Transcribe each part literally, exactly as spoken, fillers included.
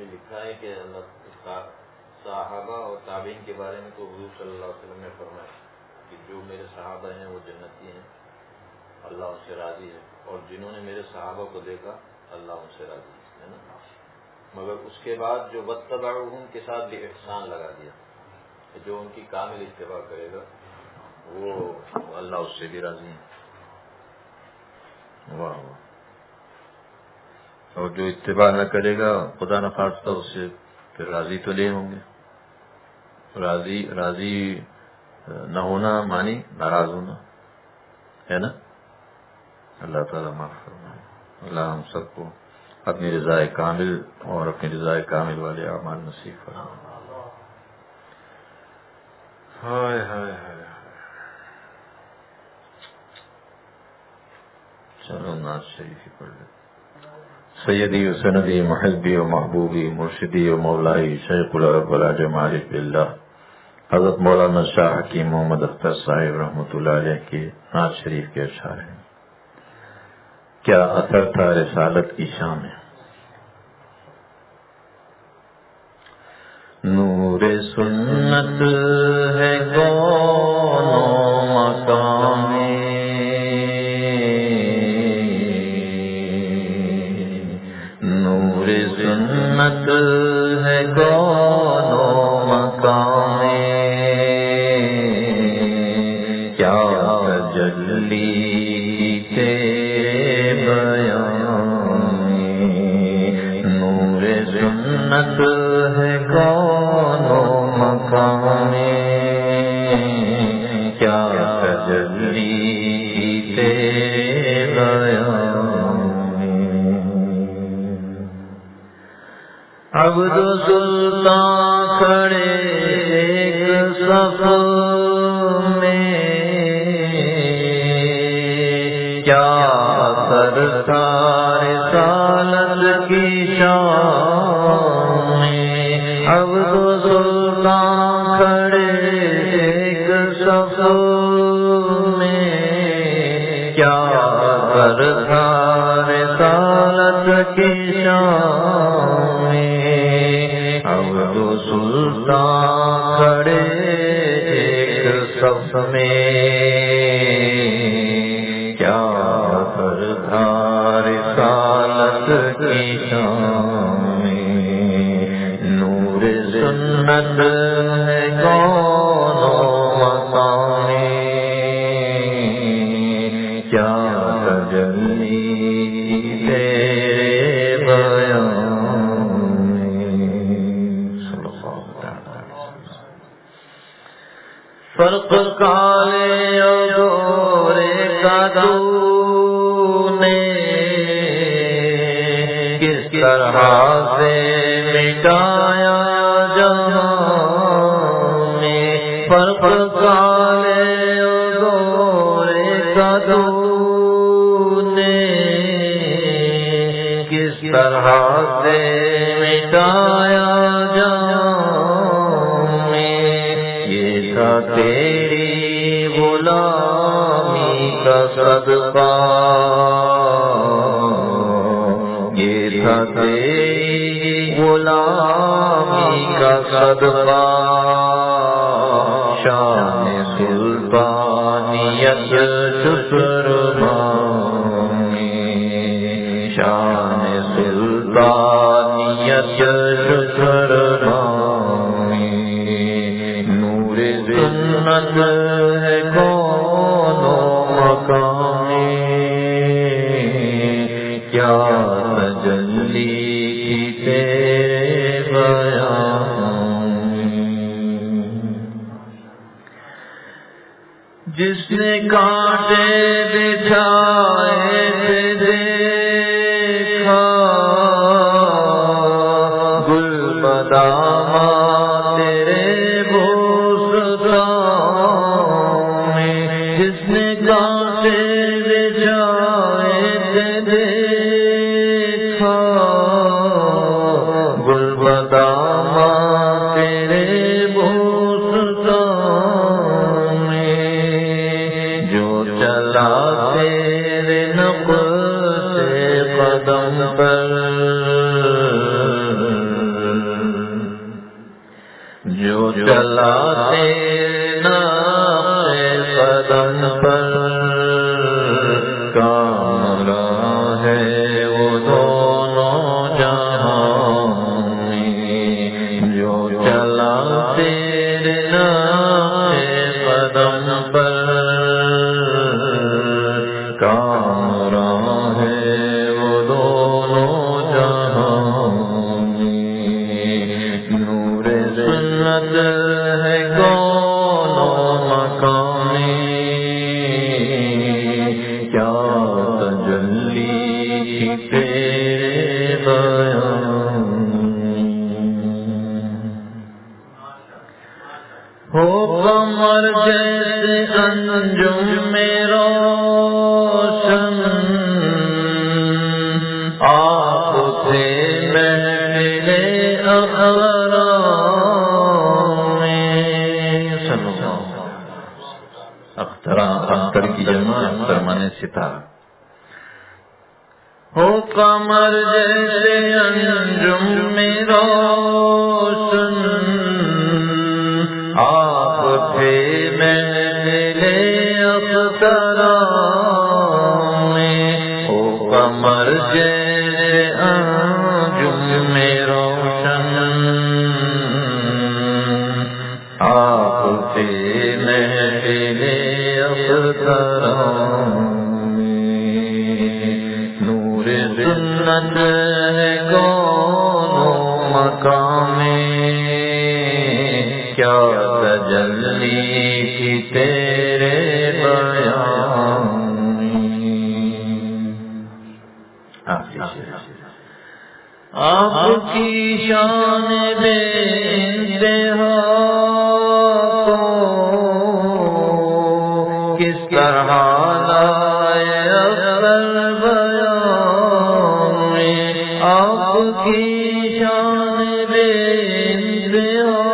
یہ لکھا ہے کہ اللہ صحابہ اور تابعین کے بارے میں تو حضور صلی اللہ علیہ وسلم نے فرمایا کہ جو میرے صحابہ ہیں وہ جنتی ہیں، اللہ ان سے راضی ہے، اور جنہوں نے میرے صحابہ کو دیکھا اللہ ان سے راضی ہے نا۔ مگر اس کے بعد جو واتبعوہم کے ساتھ بھی احسان لگا دیا کہ جو ان کی کامل اتباع کرے گا وہ اللہ اس سے بھی راضی ہے۔ واہ واہ۔ اور جو اتباع نہ کرے گا خدا نہ خواستہ اس سے پھر راضی تو لے ہوں گے۔ راضی راضی نہ ہونا مانی ناراض ہونا ہے نا۔ اللہ تعالیٰ معاف فرمائے۔ اللہ ہم سب کو اپنی رضا کامل اور اپنی رضا کامل والے اعمال نصیب فرمائے۔ ہائے ہائے ہائے۔ چلو ناز شریف پڑھ لیں۔ سیدی و سندی محبی و محبوبی مرشدی و مولائی شیخ العرب والعجم عارف باللہ حضرت مولانا شاہ حکیم محمد اختر صاحب رحمۃ اللہ علیہ کے نعت شریف کے اشعار ہیں۔ کیا اثر تھا رسالت کی شان میں، نور سنت ہے کونوں مقام میں، نور سنت ہے کونوں مقام میں، کیا تجلی تیرے بیان میں، نور سنت ہے کونوں مقام میں، کیا تجلی تیرے بیان میں، عبد سلطان کھڑے ایک صف میں، کیا اثر تھا رسالت کی شان میں، عبد سلطان کھڑے ایک صف میں، کیا اثر تھا رسالت کی شان میں، عبد سلطان کھڑے ایک صف میں، کیا اثر تھا رسالت کی شان میں، نور سنت ہے کونوں مقام میں، کیا تجلی تیرے بیان میں، صلی اللہ علیہ وسلم۔ فرق کالے اور گورے کا تو نے کس طرح سے مٹایا جہاں میں، فرق کالے اور گورے کا تو نے کس طرح سے مٹایا جہاں میں، یہ تھا تیری غلامی کا صدقہ، یہ تھا تیری غلامی کا صدقہ، شان سلطانیت شکر مانگے، شان سلطانیت شکر مانگے، نور سنت ہے کونوں مقام میں، کیا تجلی تیرے بیان میں، جس نے کانٹے بچھائے تھے دیکھا، گل بدامہ تیرے بوستان میں، جس نے کانٹے بچھائے تھے دیکھا، گل بدامہ تیرے بوستان میں، جو چلا تیرے نقش قدم پر، چلاتے نقش قدم پر کامراں ہے وہ دونوں جہاں میں، جو چلاتے نقش قدم پر کامراں ہے وہ دونوں جہاں میں، نور سنت ہے کونوں مقام میں، کیا تجلی کی تیرے بیان ہو، قمر جیسے انجم میں روشن آپ تھے محفل اخبار میں، اخترا اختر کی جمع اختر مانے ستارہ، ہو قمر جیسے انجم میں روشن آپ تھے محفل اختر میں، ہو قمر جیسے انجم میں روشن آپ تھے محفل اختر میں، نور سنت ہے کونوں مقام میں، کیا تجلی کی تیرے بیان آپ کی شان بے انتہا کو کس طرح لائے اکبر بیان میں، آپ کی شان بے انتہا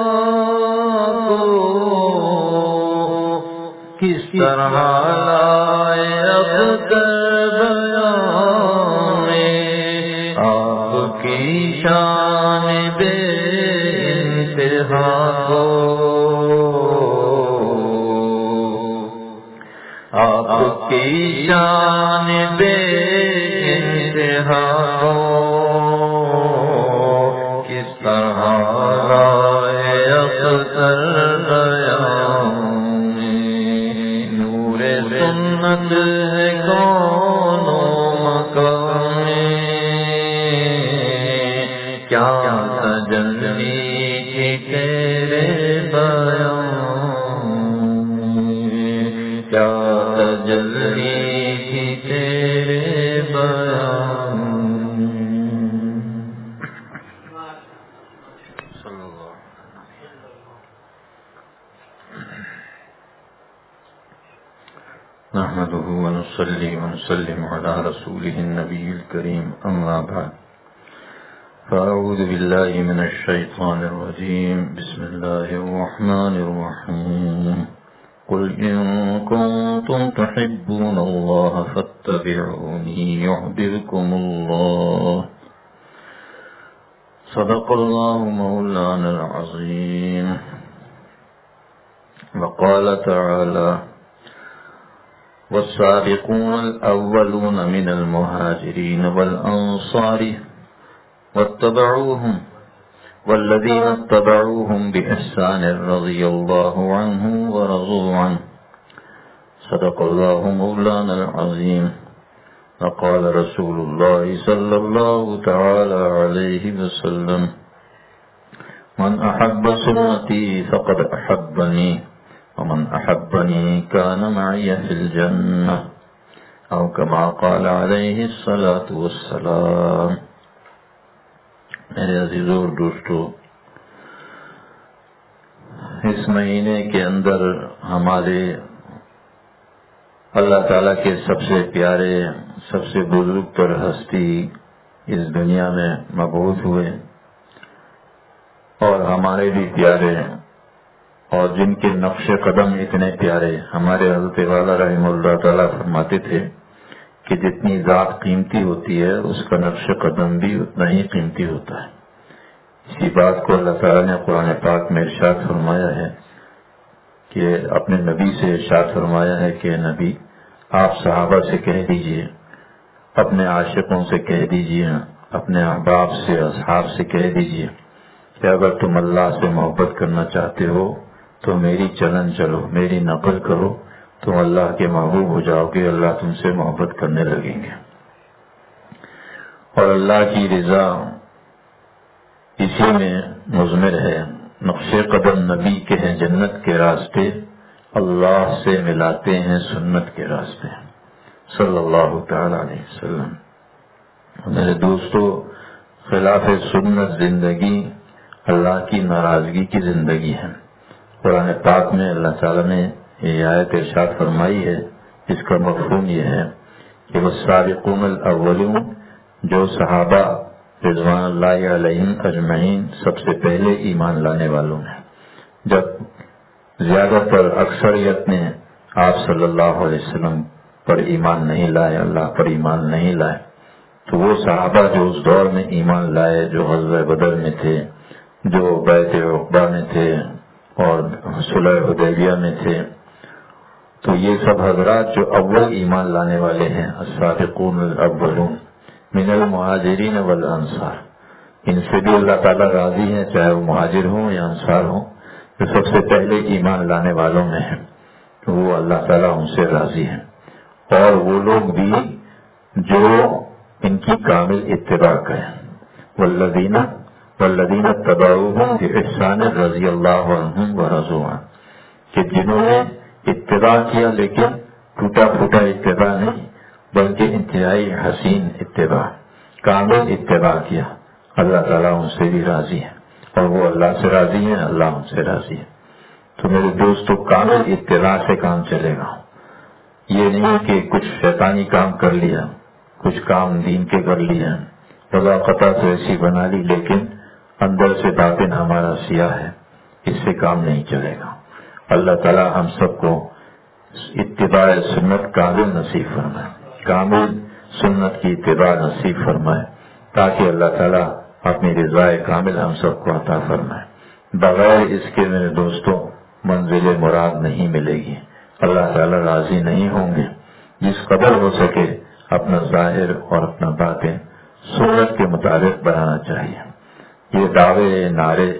کس طرح لائے اکبر بیان میں، آپ کی شان بے انتہا کو آپ کی شان بے انتہا کو کس طرح لائے اکبر بیان میں، نور سنت ہے کونوں مقام میں، کیا تجلی کی تیرے بیان میں، کیا تجلی کی تیرے بیان صلی اللہ نحمده ونصلي ونسلم على رسوله النبي الكريم أما بعد فأعوذ بالله من الشيطان الرجيم بسم الله الرحمن الرحيم قل إن كنتم تحبون الله فاتبعوني يحببكم الله صدق الله مولانا العظيم وقال تعالى والسابقون الأولون من المهاجرين والأنصار واتبعوهم والذين اتبعوهم بإحسان رضي الله عنهم ورضوا عنه صدق الله مولانا العظيم وقال رسول الله صلى الله تعالى عليه وسلم من أحب سنتي فقد أحبني ومن أحبني كان معي في الجنة أو كما قال عليه الصلاة والسلام. میرے عزیزوں اور دوستو، اس مہینے کے اندر ہمارے اللہ تعالیٰ کے سب سے پیارے، سب سے بزرگ تر ہستی اس دنیا میں مبعوث ہوئے، اور ہمارے بھی پیارے اور جن کے نقش قدم اتنے پیارے. ہمارے حضرت والا رحمہ اللہ تعالیٰ فرماتے تھے کہ جتنی ذات قیمتی ہوتی ہے اس کا نقش قدم بھی اتنا ہی قیمتی ہوتا ہے. اسی بات کو اللہ تعالیٰ نے قرآن پاک میں ارشاد فرمایا ہے کہ اپنے نبی سے ارشاد فرمایا ہے کہ نبی آپ صحابہ سے کہہ دیجئے، اپنے عاشقوں سے کہہ دیجئے، اپنے احباب سے، اصحاب سے کہہ دیجئے کہ اگر تم اللہ سے محبت کرنا چاہتے ہو تو میری چلن چلو، میری نقل کرو، تم اللہ کے محبوب ہو جاؤ گے، اللہ تم سے محبت کرنے لگیں گے۔ اور اللہ کی رضا اسی میں مضمر ہے۔ نقش قدم نبی کے ہیں جنت کے راستے، اللہ سے ملاتے ہیں سنت کے راستے، صلی اللہ تعالی علیہ وسلم۔ میرے دوستو، خلاف سنت زندگی اللہ کی ناراضگی کی زندگی ہے۔ قرآن پاک میں اللہ تعالیٰ نے یہ آیت ارشاد فرمائی ہے، اس کا مفہوم یہ ہے کہ والسابقون الاولون، جو صحابہ رضوان اللہ علیہم اجمعین سب سے پہلے ایمان لانے والوں ہیں۔ جب زیادہ تر اکثریت نے آپ صلی اللہ علیہ وسلم پر ایمان نہیں لائے، اللہ پر ایمان نہیں لائے، تو وہ صحابہ جو اس دور میں ایمان لائے، جو غزوہ بدر میں تھے، جو بیعت عقبہ میں تھے اور صلح حدیبیہ میں تھے، تو یہ سب حضرات جو اول ایمان لانے والے ہیں، السابقون الاولون من المہاجرین والانصار، ان سے بھی اللہ تعالیٰ راضی ہیں، چاہے وہ مہاجر ہوں یا انصار ہوں، جو سب سے پہلے ایمان لانے والوں میں ہیں، تو وہ اللہ تعالیٰ ان سے راضی ہیں۔ اور وہ لوگ بھی جو ان کی کامل اتباع کریں، والذین والذین اتبعوہم بإحسان رضی اللہ عنہم ورضوا عنہ، کہ جنہوں نے اتباع کیا لیکن ٹوٹا پھوٹا اتباع نہیں، بلکہ انتہائی حسین اتباع، کامل اتباع کیا، اللہ تعالیٰ ان سے بھی راضی ہے، اور وہ اللہ سے راضی ہیں، اللہ ان سے راضی ہے۔ تو میرے دوستو، کامل اتباع سے کام چلے گا، یہ نہیں کہ کچھ شیطانی کام کر لیا، کچھ کام دین کے کر لیا، رضا قطع تو ایسی بنا لی لیکن اندر سے باطن ہمارا سیاہ ہے، اس سے کام نہیں چلے گا۔ اللہ تعالیٰ ہم سب کو اتباع سنت کامل نصیب فرمائے، کامل سنت کی اتباع نصیب فرمائے، تاکہ اللہ تعالیٰ اپنی رضا کامل ہم سب کو عطا فرمائے۔ بغیر اس کے میرے دوستوں منزل مراد نہیں ملے گی، اللہ تعالیٰ راضی نہیں ہوں گے۔ جس قدر ہو سکے اپنا ظاہر اور اپنا باطن سنت کے مطابق بنانا چاہیے۔ یہ دعوے نعرے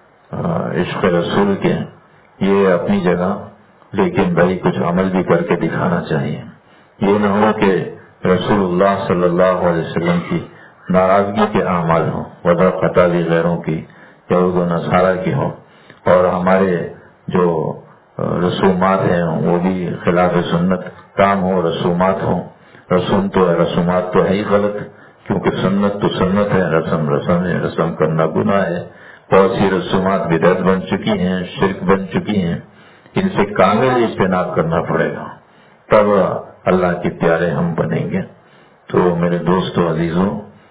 عشق رسول کے یہ اپنی جگہ، لیکن بھائی کچھ عمل بھی کر کے دکھانا چاہیے۔ یہ نہ ہو کہ رسول اللہ صلی اللہ علیہ وسلم کی ناراضگی کے اعمال ہوں، وضع قطع بھی غیروں کی، یہود و نصارہ کی ہوں، اور ہمارے جو رسومات ہیں وہ بھی خلاف سنت کام ہو، رسومات ہوں۔ رسوم تو ہے، رسومات تو ہے ہی غلط، کیونکہ سنت تو سنت ہے، رسم رسم ہے، رسم کرنا گناہ ہے۔ بہت سی رسومات بدعت بن چکی ہیں، شرک بن چکی ہیں، ان سے کامل اجتناب کرنا پڑے گا، تب اللہ کے پیارے ہم بنیں گے۔ تو میرے دوستو عزیزوں،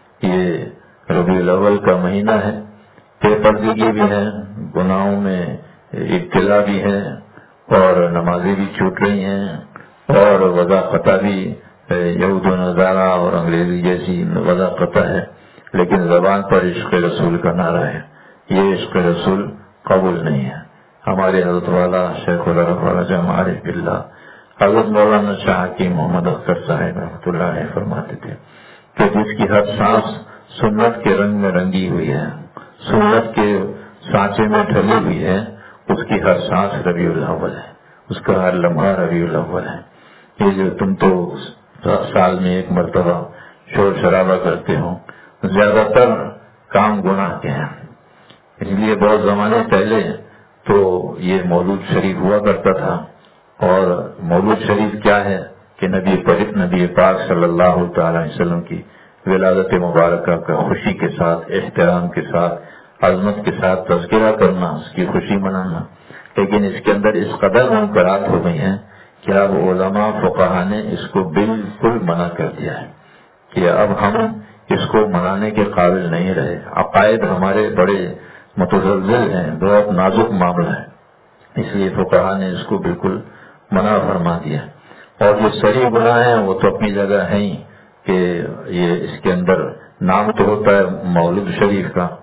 یہ ربیع الاول کا مہینہ ہے، بے پردگی بھی ہے، گناہوں میں ابتلا بھی ہے، اور نمازیں بھی چھوٹ رہی ہیں، اور وضع قطع بھی یہود و نصارہ اور انگریزی جیسی وضع قطع ہے، لیکن زبان پر عشق رسول کا نعرہ ہے۔ یہ عشق رسول قبول نہیں ہے۔ ہمارے حضرت والا شیخ الرفاع معارف باللہ حضرت مولانا شاہ کی محمد اختر صاحب رحمۃ اللہ علیہ فرماتے تھے کہ جس کی ہر سانس سنت کے رنگ میں رنگی ہوئی ہے، سنت کے سانچے میں ڈھلی ہوئی ہے، اس کی ہر سانس ربیع الاول ہے، اس کا ہر لمحہ ربیع الاول ہے۔ یہ جو تم تو سال میں ایک مرتبہ شور شرابہ کرتے ہو، زیادہ تر کام گناہ کے ہیں۔ اس لیے بہت زمانے پہلے تو یہ مولود شریف ہوا کرتا تھا، اور مولود شریف کیا ہے کہ نبی پاک نبی پاک صلی اللہ تعالی علیہ وسلم کی ولادت مبارکہ کا خوشی کے ساتھ، احترام کے ساتھ، عظمت کے ساتھ تذکرہ کرنا، اس کی خوشی منانا۔ لیکن اس کے اندر اس قدر منکرات ہو گئی ہیں کہ اب علماء فقہا نے اس کو بالکل منع کر دیا ہے کہ اب ہم اس کو منانے کے قابل نہیں رہے۔ عقائد ہمارے بڑے متزلزل ہیں، بہت نازک معاملہ ہے، اس لیے فقہا نے اس کو بالکل منع فرما دیا۔ اور جو صحیح گناہ ہیں وہ تو اپنی جگہ ہے ہی، کہ یہ اس کے اندر نام تو ہوتا ہے مولود شریف کا،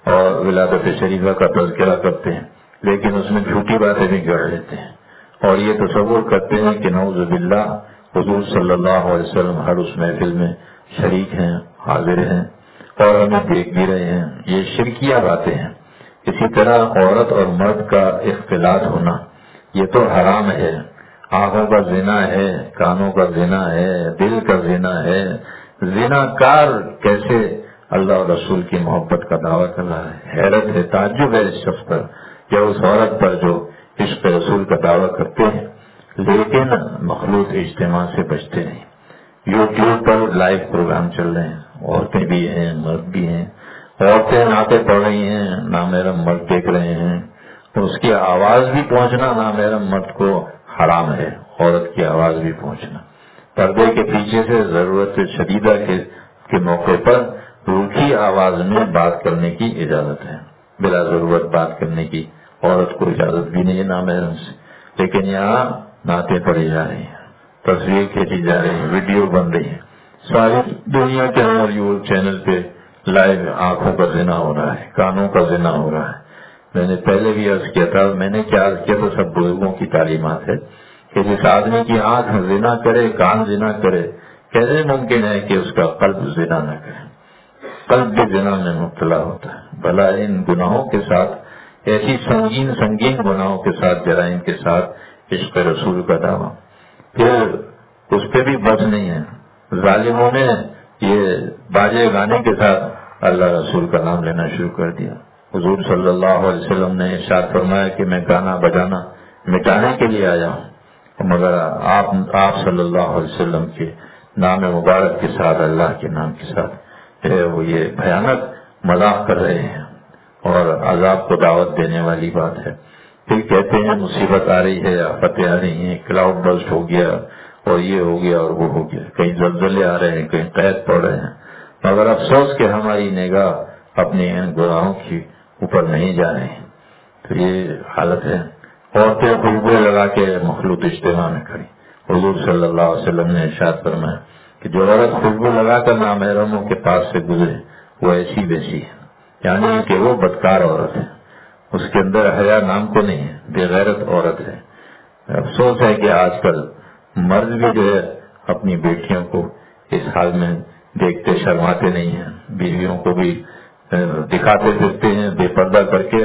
اور ولادت شریفہ کا تذکرہ کرتے ہیں، لیکن اس میں جھوٹی باتیں بھی گڑھ لیتے ہیں اور یہ تصور کرتے ہیں کہ نعوذ باللہ حضور صلی اللہ علیہ وسلم ہر اس محفل میں شریک ہیں، حاضر ہیں اور ہمیں دیکھ بھی رہے ہیں۔ یہ شرکیہ باتیں ہیں۔ اسی طرح عورت اور مرد کا اختلاط ہونا یہ تو حرام ہے، آنکھوں کا زنا ہے، کانوں کا زنا ہے، دل کا زنا ہے۔ زنا کار کیسے اللہ اور رسول کی محبت کا دعویٰ کر رہا ہے؟ حیرت ہے، تعجب ہے اس شخص پر یا اس عورت پر جو عشق رسول کا دعویٰ کرتے ہیں لیکن مخلوط اجتماع سے بچتے نہیں۔ یوٹیوب پر لائیو پروگرام چل رہے ہیں، عورتیں بھی ہیں، مرد بھی ہیں، عورتیں نعتیں پڑھ رہی ہیں، نامحرم مرد دیکھ رہے ہیں، اس کی آواز بھی پہنچنا نامحرم مرد کو حرام ہے، عورت کی آواز بھی پہنچنا۔ پردے کے پیچھے سے ضرورت شدیدہ کے کے موقع پر روکھی آواز میں بات کرنے کی اجازت ہے، بلا ضرورت بات کرنے کی عورت کو اجازت بھی نہیں ہے نامحرم سے، لیکن یہاں نعتیں پڑھی جا رہی ہیں، تصویر کھینچی جا رہی ہے، ویڈیو بن رہی ہے، ساری دنیا کے اندر یوٹیوب چینل پہ لائیو آنکھوں کا زنا ہو رہا ہے، کانوں کا زنا ہو رہا ہے۔ میں نے پہلے بھی عرض کیا تھا، میں نے کیا عرض کیا تو سب بزرگوں کی تعلیمات ہے کہ جس آدمی کی آنکھ زنا کرے، کان زنا کرے، کیسے ممکن ہے کہ اس کا قلب زنا نہ کرے؟ قلب بھی زنا میں مبتلا ہوتا ہے۔ بھلا ان گناہوں کے ساتھ، ایسی سنگین سنگین گناہوں کے ساتھ، جرائم کے ساتھ عشق رسول کا دعویٰ، پھر اس پہ بھی بس نہیں ہے۔ ظالموں نے یہ باجے گانے کے ساتھ اللہ رسول کا نام لینا شروع کر دیا۔ حضور صلی اللہ علیہ وسلم نے ارشاد فرمایا کہ میں گانا بجانا مٹانے کے لیے آیا ہوں، مگر آپ آپ صلی اللہ علیہ وسلم کے نام مبارک کے ساتھ، اللہ کے نام کے ساتھ وہ یہ بھیانک مذاق کر رہے ہیں اور عذاب کو دعوت دینے والی بات ہے۔ پھر کہتے ہیں مصیبت آ رہی ہے، آفتیں آ رہی ہیں، کلاؤڈ برسٹ ہو گیا اور یہ ہو گیا اور وہ ہو گیا، کہیں زلزلے آ رہے ہیں، کہیں قحط پڑ رہے ہیں، مگر افسوس کہ ہماری نگاہ اپنے ان گناہوں کی اوپر نہیں جا رہی۔ تو یہ حالت ہے۔ عورتیں خوشبو لگا کے مخلوط اجتماع میں کھڑی۔ حضور صلی اللہ علیہ وسلم نے ارشاد فرمایا کہ جو عورت خوشبو لگا کر نامحرموں کے پاس سے گزرے وہ ایسی ویسی ہے، یعنی کہ وہ بدکار عورت ہے، اس کے اندر حیا نام کو نہیں ہے، بے غیرت عورت ہے۔ افسوس ہے کہ آج کل مرد بھی جو ہے اپنی بیٹیوں کو اس حال میں دیکھتے شرماتے نہیں ہیں، بیویوں کو بھی دکھاتے پھرتے ہیں بے پردہ کر کے،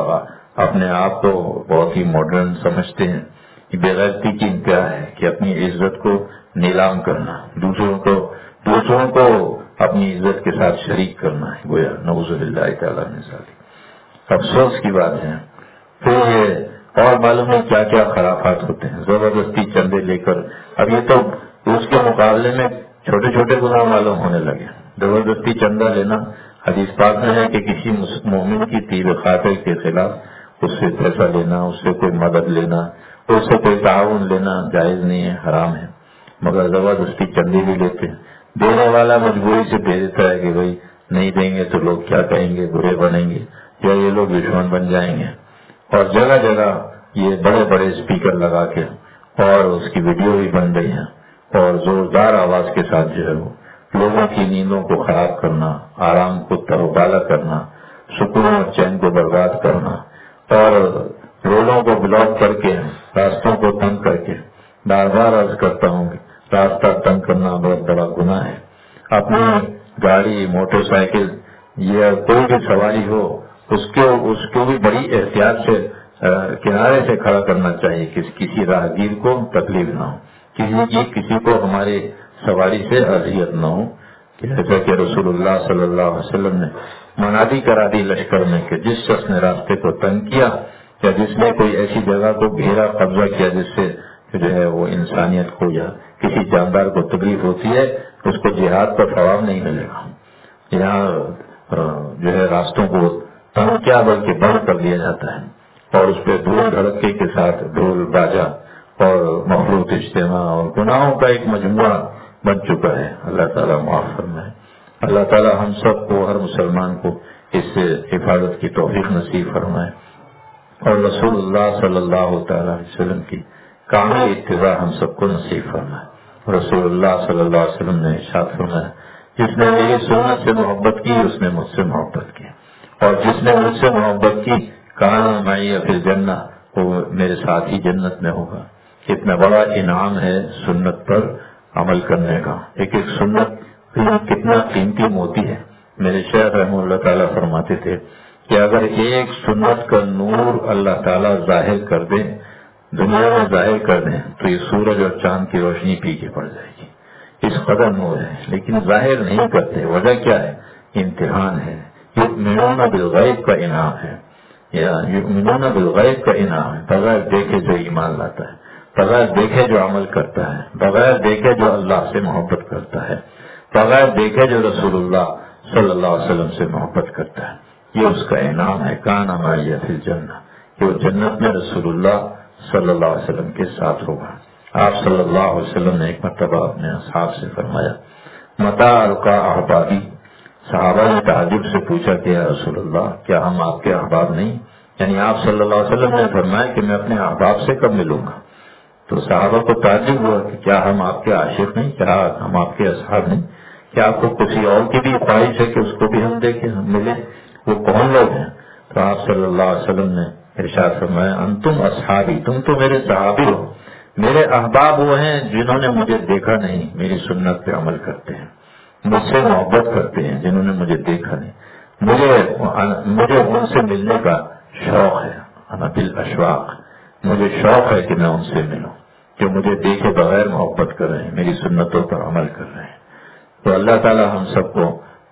اپنے آپ کو بہت ہی ماڈرن سمجھتے ہیں۔ بے غیرتی کی انتہا ہے کہ اپنی عزت کو نیلام کرنا، دوسروں کو دوسروں کو اپنی عزت کے ساتھ شریک کرنا ہے، گویا نعوذ باللہ تعالیٰ من ذالک۔ افسوس کی بات ہے۔ پھر یہ اور معلوم ہے کیا کیا خرافات ہوتے ہیں، زبردستی چندے لے کر، اب یہ تو اس کے مقابلے میں چھوٹے چھوٹے گناہ معلوم ہونے لگے۔ زبردستی چندہ لینا حدیث پاک میں ہے کہ کسی مومن کی طیب خاطر کے خلاف اس سے پیسہ لینا، اس سے کوئی مدد لینا، اس سے کوئی تعاون لینا جائز نہیں ہے، حرام ہے، مگر زبردستی چندے بھی لیتے ہیں۔ دینے والا مجبوری سے دے دیتا ہے کہ بھائی نہیں دیں گے تو لوگ کیا کہیں گے، برے بنیں گے یا یہ لوگ دشمن بن جائیں گے، اور جگہ جگہ یہ بڑے بڑے اسپیکر لگا کے اور اس کی ویڈیو بھی بن رہی ہے اور زوردار آواز کے ساتھ جو ہے وہ لوگوں کی نیندوں کو خراب کرنا، آرام کو تروتازہ کرنا، سکون اور چین کو برباد کرنا اور روڈوں کو بلاک کر کے، راستوں کو تنگ کر کے، بار بار عرض کرتا ہوں کہ راستہ تنگ کرنا بہت بڑا گناہ ہے۔ اپنی گاڑی، موٹر سائیکل یا کوئی بھی سواری ہو اس کو اس کو بھی بڑی احتیاط سے کنارے سے کھڑا کرنا چاہیے کہ کسی راہگیر کو تکلیف نہ ہو، کسی کی کسی کو ہماری سواری سے اذیت نہ ہو، جیسا کہ رسول اللہ صلی اللہ علیہ وسلم نے منادی کرا دی لشکر میں کہ جس شخص نے راستے کو تنگ کیا یا جس نے کوئی ایسی جگہ کو گھیرا قبضہ کیا جس سے جو ہے وہ انسانیت کو یا کسی جاندار کو تکلیف ہوتی ہے، اس کو جہاد کا ثواب نہیں ملے گا۔ یہاں جو ہے راستوں کو تنگ کیا بلکہ بند کر دیا جاتا ہے اور اس پہ دھول دھڑکے کے ساتھ ڈھول باجا اور مخلوط اجتماع اور گناہوں کا ایک مجموعہ بن چکا ہے۔ اللہ تعالیٰ معاف فرمائے۔ اللہ تعالیٰ ہم سب کو، ہر مسلمان کو اس سے حفاظت کی توفیق نصیب فرمائے اور رسول اللہ صلی اللہ تعالیٰ علیہ وسلم کی کامل اتباع ہم سب کو نصیب فرمائے۔ رسول اللہ صلی اللہ علیہ وسلم نے ارشاد فرمایا، جس نے میری سنت سے محبت کی اس نے مجھ سے محبت کی، اور جس نے مجھ سے محبت کی کہاں معی فی الجنہ وہ میرے ساتھ ہی جنت میں ہوگا. کتنا بڑا انعام ہے سنت پر عمل کرنے کا. ایک ایک سنت کتنا قیمتی موتی ہے. میرے شیخ رحمہ اللہ تعالیٰ فرماتے تھے کہ اگر ایک سنت کا نور اللہ تعالیٰ ظاہر کر دے, دنیا میں ظاہر کر دیں, تو یہ سورج اور چاند کی روشنی پیچھے پڑ جائے گی. اس قدر نور ہے, لیکن ظاہر نہیں کرتے. وجہ کیا ہے؟ امتحان ہے. یؤمنون بالغیب کا انعام ہے, یا یؤمنون بالغیب کا انعام ہے. بغیر دیکھے جو ایمان لاتا ہے, بغیر دیکھے جو عمل کرتا ہے, بغیر دیکھے جو اللہ سے محبت کرتا ہے, بغیر دیکھے جو رسول اللہ صلی اللہ علیہ وسلم سے محبت کرتا ہے, یہ اس کا انعام ہے. کان معی فی الجنہ, کہ وہ جنت میں رسول اللہ صلی اللہ علیہ وسلم کے ساتھ ہوگا. آپ صلی اللہ علیہ وسلم نے ایک مرتبہ اپنے اصحاب سے فرمایا متا القا احبابی. صحابہ نے تعجب سے پوچھا کہ یا رسول اللہ کیا ہم آپ کے احباب نہیں؟ یعنی آپ صلی اللہ علیہ وسلم نے فرمایا کہ میں اپنے احباب سے کب ملوں گا؟ تو صحابہ کو تعجب ہوا کہ کیا ہم آپ کے عاشق نہیں, کیا ہم آپ کے اصحاب نہیں؟ کیا آپ کو کسی اور کی بھی خواہش ہے کہ اس کو بھی ہم دیکھیں, ہم ملیں؟ وہ کون لوگ ہیں؟ تو آپ صلی اللہ علیہ وسلم نے ارشاد فرمایا انتم اصحابی, تم تو میرے صحابی ہو. میرے احباب وہ ہیں جنہوں نے مجھے دیکھا نہیں, میری سنت پہ عمل کرتے ہیں, مجھ سے محبت کرتے ہیں, جنہوں نے مجھے دیکھا نہیں. مجھے مجھے ان سے ملنے کا شوق ہے. انا بالاشواق, مجھے شوق ہے کہ میں ان سے ملوں جو مجھے دیکھے بغیر محبت کر رہے ہیں, میری سنتوں پر عمل کر رہے ہیں. تو اللہ تعالی ہم سب کو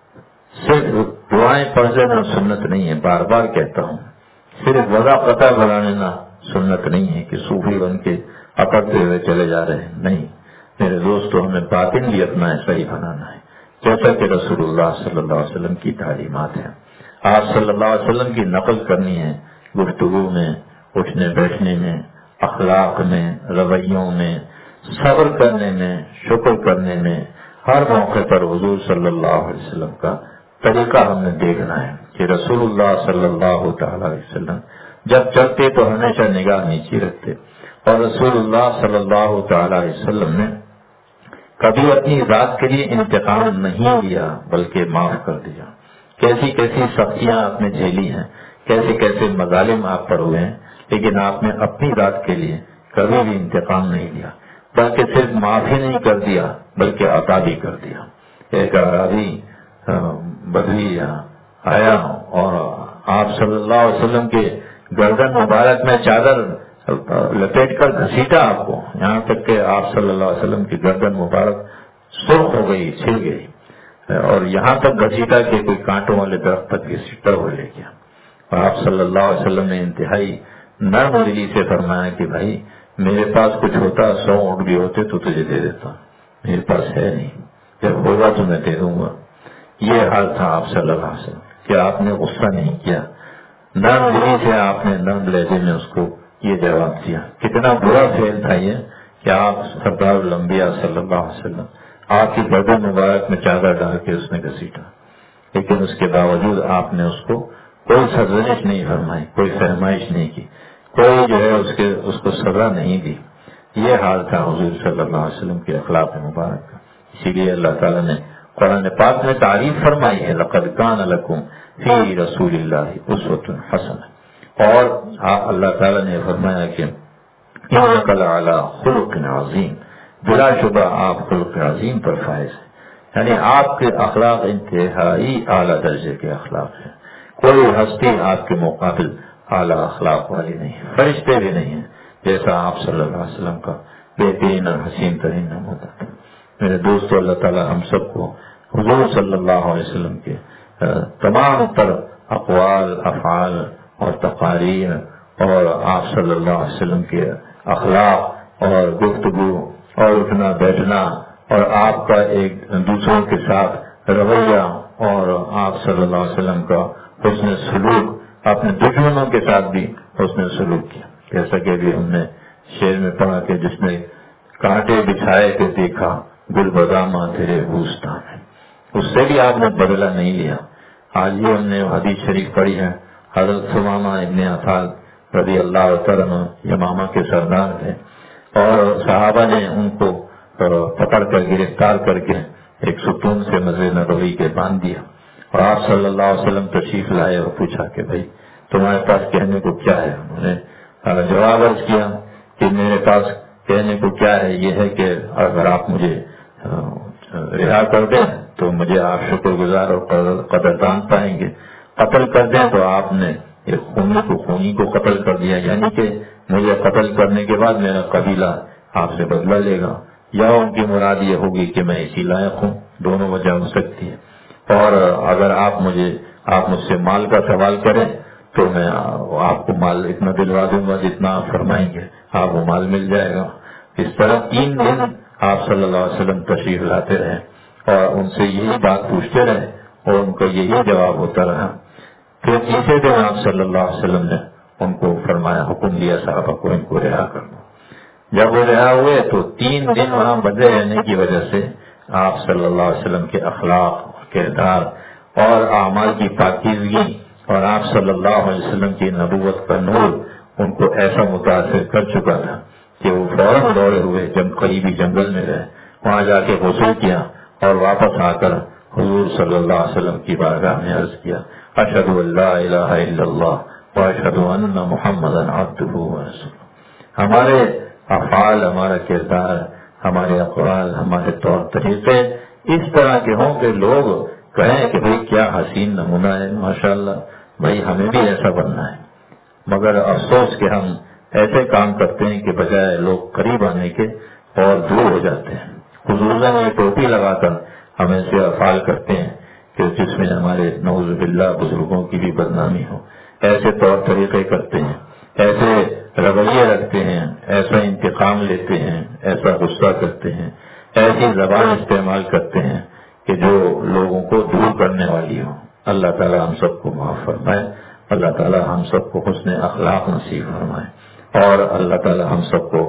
صرف دعائیں پڑھ لینا سنت نہیں ہے. بار بار کہتا ہوں, صرف وضع پتہ بنا لینا سنت نہیں ہے کہ صوفی بن کے اکڑتے ہوئے چلے جا رہے ہیں. نہیں میرے دوستو, ہمیں باطن بھی اپنا ایسا ہی بنانا ہے جیسا کہ رسول اللہ صلی اللہ علیہ وسلم کی تعلیمات ہیں. آپ صلی اللہ علیہ وسلم کی نقل کرنی ہے گفتگو میں, اٹھنے بیٹھنے میں, اخلاق میں, رویوں میں, صبر کرنے میں, شکر کرنے میں. ہر موقع پر حضور صلی اللہ علیہ وسلم کا طریقہ ہم نے دیکھنا ہے کہ رسول اللہ صلی اللہ تعالی علیہ وسلم جب چلتے تو ہمیشہ نگاہ نیچے رکھتے, اور رسول اللہ صلی اللہ تعالی علیہ وسلم نے کبھی اپنی ذات کے لیے انتقام نہیں لیا بلکہ معاف کر دیا. کیسی کیسی سختیاں آپ نے جھیلی ہیں, کیسے کیسے مظالم آپ پر ہوئے ہیں, لیکن آپ نے اپنی ذات کے لیے کبھی بھی انتقام نہیں لیا, بلکہ صرف معاف ہی نہیں کر دیا بلکہ عطا بھی کر دیا. ایک اعرابی بدوی آیا اور آپ صلی اللہ علیہ وسلم کے گردن مبارک میں چادر لپیٹ کر گھسیٹا آپ کو, یہاں تک کہ آپ صلی اللہ علیہ وسلم کی گردن مبارک سرخ ہو گئی, چھل گئی, اور یہاں تک گھسیٹا کہ کوئی کانٹوں والے درخت تک گھسیٹا ہوا لے گیا. اور آپ صلی اللہ علیہ وسلم نے انتہائی نرم دلی سے فرمایا کہ بھائی میرے پاس کچھ ہوتا, سو اونٹ بھی ہوتے تو تجھے دے دیتا, میرے پاس ہے نہیں, جب ہوگا تو میں دے دوں گا. یہ حال تھا آپ صلی اللہ علیہ وسلم کہ آپ نے غصہ نہیں کیا, نرم دلی سے آپ نے نرم لہجے میں اس کو یہ جواب دیا. کتنا برا فعل تھا یہ کہ آپ سردار الانبیاء صلی اللہ علیہ وسلم آپ کی گردن مبارک میں چادر ڈال کے اس نے گھسیٹا, لیکن اس کے باوجود آپ نے اس کو کوئی سرزنش نہیں فرمائی, کوئی فرمائش نہیں کی, کوئی جو ہے اس کے اس کو سزا نہیں دی. یہ حال تھا حضور صلی اللہ علیہ وسلم کے اخلاق مبارک کا. اسی لیے اللہ تعالیٰ نے قرآن پاک میں تعریف فرمائی ہے لقد کان لکم فی رسول اللہ اسوۃ حسنہ, اور اللہ تعالیٰ نے فرمایا کہ انک لعلی خلق عظیم, بلا شبہ آپ خلق عظیم پر فائز ہیں. یعنی آپ کے اخلاق انتہائی اعلیٰ درجے کے اخلاق ہیں. کوئی ہستی آپ کے مقابل اعلیٰ اخلاق والی نہیں ہے, فرشتے بھی نہیں ہیں جیسا آپ صلی اللہ علیہ وسلم کا بہترین اور حسین ترین نمونہ تھا. میرے دوستو, اللہ تعالیٰ ہم سب کو حضور صلی اللہ علیہ وسلم کے تمام تر اقوال, افعال اور تقاریر اور آپ صلی اللہ علیہ وسلم کے اخلاق اور گفتگو اور اٹھنا بیٹھنا اور آپ کا ایک دوسروں کے ساتھ رویہ اور آپ صلی اللہ علیہ وسلم کا حسن سلوک, اپنے دشمنوں کے ساتھ بھی حسن سلوک کیا. جیسا کہ ابھی ہم نے شعر میں پڑھا کہ جس نے کانٹے بچھائے کے دیکھا گل بدامہ تیرے بوستان میں, اس سے بھی آپ نے بدلہ نہیں لیا. آج یہ ہم نے حدیث شریف پڑھی ہے, حضرت ثمامہ ابن عفال رضی اللہ تعالیٰ یمامہ کے سردار تھے, اور صحابہ نے ان کو پکڑ کر گرفتار کر کے ایک ستون سے مسجد نبوی کے باندھ دیا, اور آپ صلی اللہ علیہ وسلم تشریف لائے اور پوچھا کہ بھائی تمہارے پاس کہنے کو کیا ہے؟ انہوں نے جواب عرض کیا کہ میرے پاس کہنے کو کیا ہے، یہ ہے کہ اگر آپ مجھے رہا کر دیں تو مجھے آپ شکر گزار اور قدردان پائیں گے، قتل کر دیں تو آپ نے ایک خونی کو خونی کو قتل کر دیا، یعنی کہ مجھے قتل کرنے کے بعد میرا قبیلہ آپ سے بدلہ لے گا، یا ان کی مراد یہ ہوگی کہ میں اسی لائق ہوں، دونوں وجہ ہو سکتی ہے۔ اور اگر آپ مجھے آپ مجھ سے مال کا سوال کریں تو میں آپ کو مال اتنا دلوا دوں گا جتنا آپ فرمائیں گے، آپ کو مال مل جائے گا۔ اس طرح تین دن آپ صلی اللہ علیہ وسلم تشریف لاتے رہے اور ان سے یہی بات پوچھتے رہے اور ان کا یہی جواب ہوتا رہا۔ پھر تیسرے دن آپ صلی اللہ علیہ وسلم نے ان کو فرمایا، حکم دیا صحابہ کو ان کو رہا کر دو۔ جب وہ رہا ہوئے تو تین دن وہاں بندے رہنے کی وجہ سے آپ صلی اللہ علیہ وسلم کے اخلاق، کردار اور اعمال کی پاکیزگی اور آپ صلی اللہ علیہ وسلم کی نبوت کا نور ان کو ایسا متاثر کر چکا تھا کہ وہ فوراً دوڑے ہوئے جب قریبی جنگل میں گئے، وہاں جا کے غسل کیا اور واپس آ کر حضور صلی اللہ علیہ وسلم کی بارگاہ میں عرض کیا، اشہد ان لا الہ الا اللہ واشہد ان محمدا عبدہ ورسولہ۔ ہمارے افعال، ہمارا کردار، ہمارے اقوال، ہمارے طور طریقے اس طرح کے ہوں کہ لوگ کہیں کہ بھئی کیا حسین نمونہ ہے، ماشاءاللہ بھئی ہمیں بھی ایسا بننا ہے۔ مگر افسوس کہ ہم ایسے کام کرتے ہیں کہ بجائے لوگ قریب آنے کے اور دور ہو جاتے ہیں۔ خصوصاً یہ ٹوپی لگا کر ہم ایسے افعال کرتے ہیں کہ جس میں ہمارے نعوذ باللہ بزرگوں کی بھی بدنامی ہو، ایسے طور طریقے کرتے ہیں، ایسے رویے رکھتے ہیں، ایسا انتقام لیتے ہیں، ایسا غصہ کرتے ہیں، ایسی زبان استعمال کرتے ہیں کہ جو لوگوں کو دور کرنے والی ہو۔ اللہ تعالی ہم سب کو معاف فرمائے، اللہ تعالی ہم سب کو حسن اخلاق نصیب فرمائے، اور اللہ تعالی ہم سب کو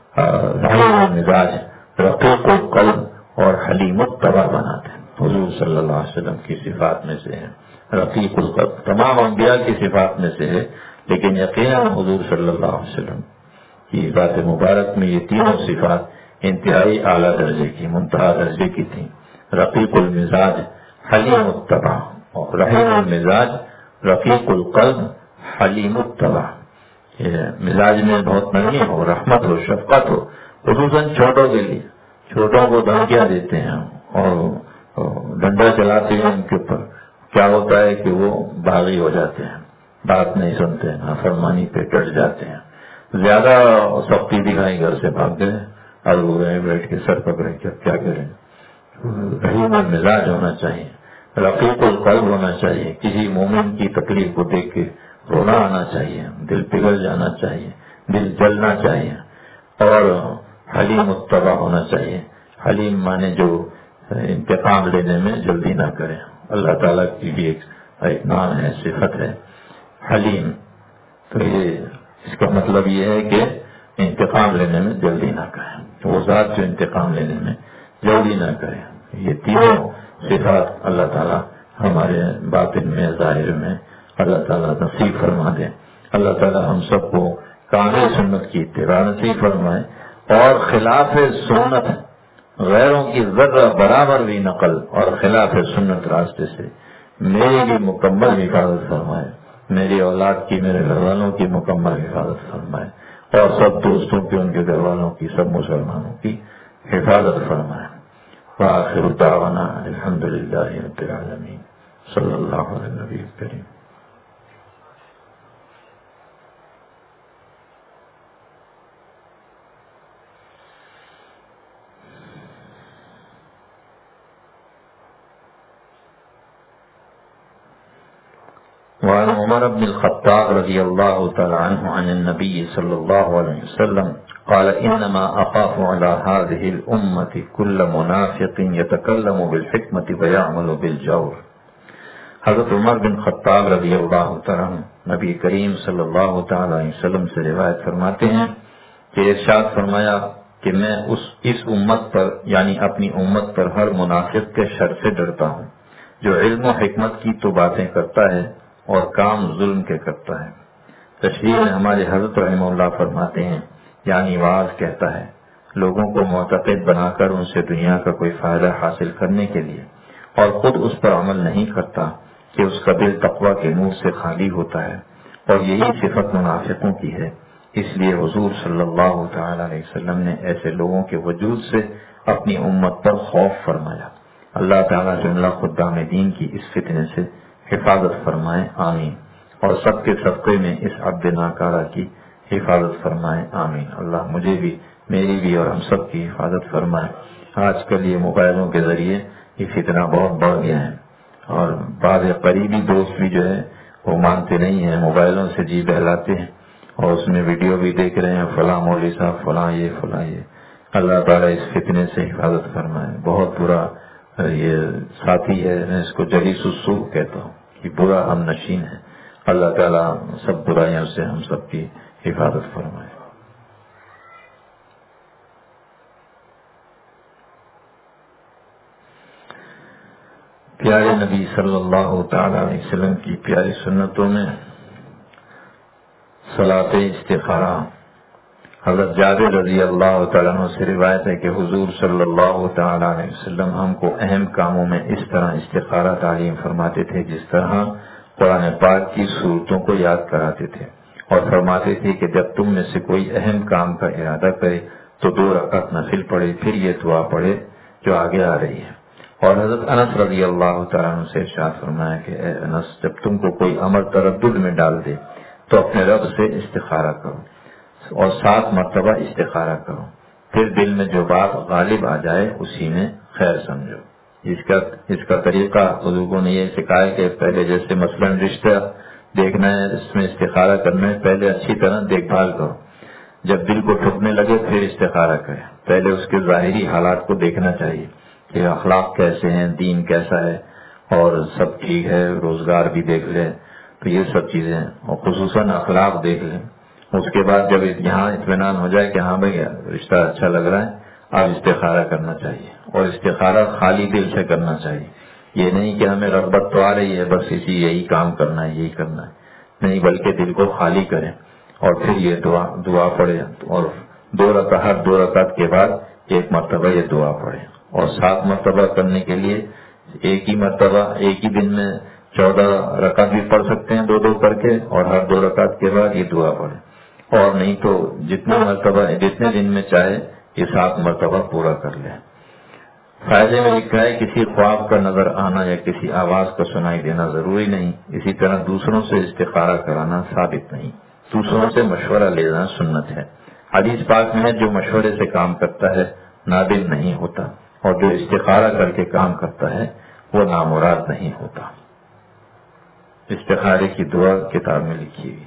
رحیم مزاج، رقیق القلب اور حلیم الطبع بنا دیں۔ حضور صلی اللہ علیہ وسلم کی صفات میں سے ہے رقیق القلب، تمام انبیاء کی صفات میں سے ہے، لیکن یقیناً حضور صلی اللہ علیہ وسلم کی ذات مبارک میں یہ تینوں صفات انتہائی اعلیٰ درجے کی، منتہا درجے کی تھیں۔ رقیق المزاج، حلیم الطبع، اور رحیم المزاج، رقیق القلب، حلیم الطبع۔ یہ مزاج میں بہت نرمی ہو، رحمت ہو، شفقت ہو، خصوصاً چھوٹوں کے لیے۔ چھوٹوں کو دھمکیاں دیتے ہیں اور ڈنڈا چلاتے ہیں ان کے اوپر، کیا ہوتا ہے کہ وہ باغی ہو جاتے ہیں، بات نہیں سنتے ہیں، نافرمانی پہ ڈٹ جاتے ہیں، زیادہ سختی دکھائی گھر سے بھاگ گئے، اور وہ بیٹھ کے سر پکڑے کیا کریں۔ رحیم المزاج ہونا چاہیے، رقیق القلب ہونا چاہیے، کسی مومن کی تکلیف کو دیکھ کے رونا آنا چاہیے، دل پگھل جانا چاہیے، دل جلنا چاہیے، اور حلیم الطبع ہونا چاہیے۔ حلیم مانے جو انتقام لینے میں جلدی نہ کرے۔ اللہ تعالیٰ کی بھی ایک, ایک نام ہے، صفت ہے حلیم۔ تو یہ اس کا مطلب یہ ہے کہ انتقام لینے میں جلدی نہ کرے، وہ ذات جو انتقام لینے میں جلدی نہ کرے۔ یہ تینوں صفات اللہ تعالیٰ ہمارے باطن میں، ظاہر میں اللہ تعالیٰ نصیب فرما دے۔ اللہ تعالیٰ ہم سب کو کامل سنت کی اتباع نصیب فرمائے، اور خلاف سنت، غیروں کی ذرہ برابر بھی نقل اور خلاف سنت راستے سے میری بھی مکمل حفاظت فرمائے، میری اولاد کی، میرے گھر والوں کی مکمل حفاظت فرمائے، اور سب دوستوں کی، ان کے گھر والوں کی، سب مسلمانوں کی حفاظت فرمائے۔ وآخر دعوانا الحمد للہ رب العالمین، صلی اللہ علیہ نبی کریم۔ وعن عمر بن الخطاب رضی اللہ تعالی عنہ عن النبي صلی اللہ علیہ وسلم قال انما اخاف على هذه الامة كل منافق يتكلم بالحكمة ويعمل بالجور۔ حضرت عمر بن خطاب رضی اللہ تعالی عنہ نبی کریم صلی اللہ تعالی علیہ وسلم سے روایت فرماتے ہیں کہ ارشاد فرمایا کہ میں اس اس امت پر، یعنی اپنی امت پر، ہر منافق کے شر سے ڈرتا ہوں جو علم و حکمت کی تو باتیں کرتا ہے اور کام ظلم کے کرتا ہے۔ تشریح میں ہمارے حضرت رحمہ اللہ فرماتے ہیں، یعنی واعظ کہتا ہے لوگوں کو معتقد بنا کر ان سے دنیا کا کوئی فائدہ حاصل کرنے کے لیے اور خود اس پر عمل نہیں کرتا کہ اس کا دل تقوی کے نور سے خالی ہوتا ہے، اور یہی صفت منافقوں کی ہے۔ اس لیے حضور صلی اللہ تعالی علیہ وسلم نے ایسے لوگوں کے وجود سے اپنی امت پر خوف فرمایا۔ اللہ تعالیٰ جملہ خدام دین کی اس فتنے سے حفاظت فرمائے، آمین، اور سب کے صدقے میں اس عبد ناکارہ کی حفاظت فرمائے، آمین۔ اللہ مجھے بھی، میری بھی اور ہم سب کی حفاظت فرمائے۔ آج کل یہ موبائلوں کے ذریعے یہ فتنہ بہت بڑھ گیا ہے، اور بعض قریبی دوست بھی جو ہے وہ مانتے نہیں ہیں، موبائلوں سے جی بہلاتے ہیں، اور اس میں ویڈیو بھی دیکھ رہے ہیں، فلاں مولوی صاحب فلاں یہ فلاں یہ۔ اللہ تعالیٰ اس فتنے سے حفاظت فرمائے۔ بہت برا یہ ساتھی ہے، میں اس کو جلیس السوء کہتا ہوں، کہ برا ہم نشین ہے۔ اللہ تعالیٰ سب برائیوں سے ہم سب کی حفاظت فرمائے۔ پیارے نبی صلی اللہ تعالی علیہ وسلم کی پیاری سنتوں میں صلاۃ استخارہ، حضرت جابر رضی اللہ تعالیٰ عنہ سے روایت ہے کہ حضور صلی اللہ تعالی علیہ وسلم ہم کو اہم کاموں میں اس طرح استخارہ تعلیم فرماتے تھے جس طرح قرآن پاک کی صورتوں کو یاد کراتے تھے، اور فرماتے تھے کہ جب تم میں سے کوئی اہم کام کا ارادہ کرے تو دو رکعت نفل پڑھے، پھر یہ دعا پڑھے جو آگے آ رہی ہے۔ اور حضرت انس رضی اللہ تعالیٰ عنہ سے ارشاد فرمایا کہ اے انس، جب تم کو کوئی امر تردد میں ڈال دے تو اپنے رب سے استخارہ کرو، اور سات مرتبہ استخارہ کرو، پھر دل میں جو بات غالب آ جائے اسی میں خیر سمجھو۔ اس کا اس کا طریقہ بزرگوں نے یہ سکھایا کہ پہلے جیسے مثلاً رشتہ دیکھنا ہے، اس میں استخارہ کرنا ہے، پہلے اچھی طرح دیکھ بھال کرو، جب دل کو ٹھکنے لگے پھر استخارہ کرے۔ پہلے اس کے ظاہری حالات کو دیکھنا چاہیے کہ اخلاق کیسے ہیں، دین کیسا ہے، اور سب ٹھیک ہے، روزگار بھی دیکھ لے، تو یہ سب چیزیں، اور خصوصاً اخلاق دیکھ لیں۔ اس کے بعد جب یہاں اطمینان ہو جائے کہ ہاں بھائی رشتہ اچھا لگ رہا ہے، اب استخارہ کرنا چاہیے، اور استخارہ خالی دل سے کرنا چاہیے۔ یہ نہیں کہ ہمیں رغبت تو آ رہی ہے بس اسی یہی کام کرنا ہے یہی کرنا ہے، نہیں، بلکہ دل کو خالی کریں، اور پھر یہ دعا دعا پڑھے، اور دو رکعت دو رکعت کے بعد ایک مرتبہ یہ دعا پڑھے، اور سات مرتبہ کرنے کے لیے ایک ہی مرتبہ ایک ہی دن میں چودہ رکعت بھی پڑھ سکتے ہیں، دو دو کر کے، اور ہر دو رکعت کے بعد یہ دعا پڑھیں، اور نہیں تو جتنا مرتبہ جتنے دن میں چاہے یہ سات مرتبہ پورا کر لیں۔ فائدے میں لکھا ہے کسی خواب کا نظر آنا یا کسی آواز کا سنائی دینا ضروری نہیں، اسی طرح دوسروں سے استخارہ کرانا ثابت نہیں، دوسروں سے مشورہ لینا سنت ہے۔ حدیث پاک میں جو مشورے سے کام کرتا ہے نادم نہیں ہوتا، اور جو استخارہ کر کے کام کرتا ہے وہ نامراد نہیں ہوتا۔ استخارے کی دعا کتاب میں لکھی ہوئی ہے۔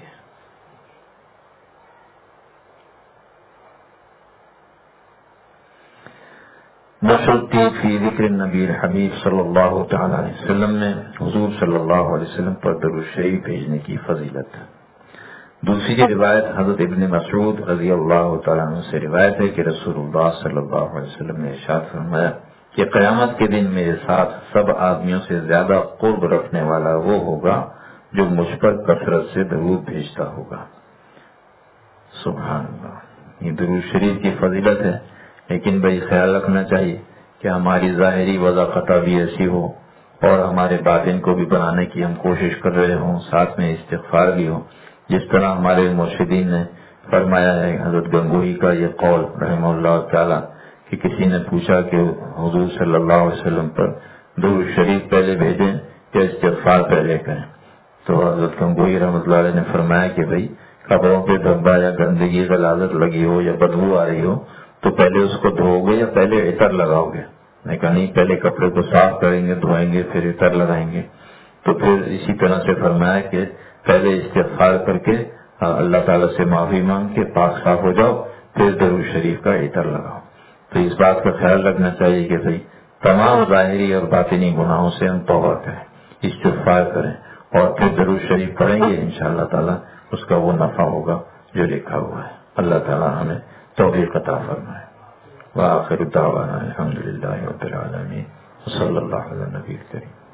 نشرتی فی ذکر النبی الحبیب صلی اللہ تعالی علیہ وسلم میں حضور صلی اللہ علیہ وسلم پر درود شریف بھیجنے کی فضیلت ہے۔ دوسری روایت حضرت ابن مسعود رضی اللہ تعالیٰ عنہ سے روایت ہے کہ رسول اللہ صلی اللہ علیہ وسلم نے ارشاد فرمایا کہ قیامت کے دن میرے ساتھ سب آدمیوں سے زیادہ قرب رکھنے والا وہ ہوگا جو مجھ پر کثرت سے درود بھیجتا ہوگا۔ سبحان اللہ، یہ درود شریف کی فضیلت ہے، لیکن بھائی خیال رکھنا چاہیے کہ ہماری ظاہری وضاحت بھی ایسی ہو اور ہمارے باطن کو بھی بنانے کی ہم کوشش کر رہے ہوں، ساتھ میں استغفار بھی ہو، جس طرح ہمارے مرشدین نے فرمایا ہے۔ حضرت گنگوہی کا یہ قول رحمہ اللہ تعالی کہ کسی نے پوچھا کہ حضور صلی اللہ علیہ وسلم پر درود شریف پہلے بھیجیں یا استغفار پہلے کریں، تو حضرت گنگوہی رحمۃ اللہ علیہ نے فرمایا کہ بھائی کپڑوں پہ دھبا یا گندگی غلاظت لگی ہو یا بدبو آ رہی ہو تو پہلے اس کو دھو گے یا پہلے عطر لگاؤ گے؟ میں کہا نہیں، پہلے کپڑے کو صاف کریں گے، دھوئیں گے، پھر عطر لگائیں گے۔ تو پھر اسی طرح سے فرمایا کہ پہلے استغفار کر کے اللہ تعالیٰ سے معافی مانگ کے پاک صاف ہو جاؤ، پھر درود شریف کا عطر لگاؤ۔ تو اس بات کا خیال رکھنا چاہیے کہ بھائی تمام ظاہری اور باطنی گناہوں سے ہم توبہ کریں، استغفار کریں، اور پھر درود شریف پڑھیں گے، انشاءاللہ تعالیٰ اس کا وہ نفع ہوگا جو لکھا ہوا ہے۔ اللہ تعالیٰ ہمیں توفیق عطا فرمائے۔ وآخر دعوانا الحمدللہ رب العالمین، صلی اللہ علیہ نبی کریم۔